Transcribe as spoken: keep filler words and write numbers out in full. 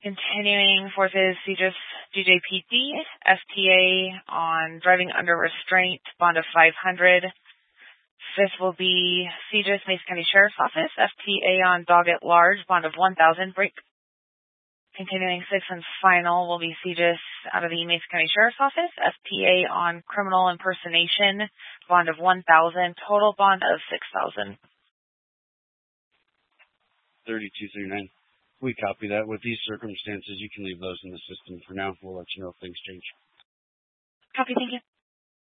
Continuing, fourth is CJIS D J P D, F T A on driving under restraint, bond of five hundred dollars. Fifth will be CJIS Mason County Sheriff's Office, F T A on dog at large, bond of one thousand dollars. Break. Continuing, sixth and final will be CJIS out of the Mason County Sheriff's Office, F T A on criminal impersonation, bond of one thousand dollars, total bond of six thousand dollars. thirty-two thirty-nine. We copy that. With these circumstances, you can leave those in the system for now. We'll let you know if things change. Copy, thank you.